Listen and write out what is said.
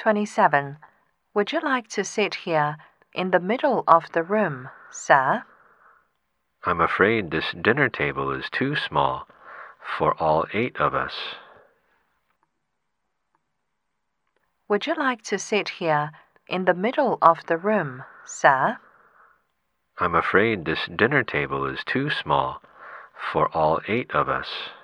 27. Would you like to sit here in the middle of the room, sir? I'm afraid this dinner table is too small for all 8 of us. Would you like to sit here in the middle of the room, sir? I'm afraid this dinner table is too small for all 8 of us.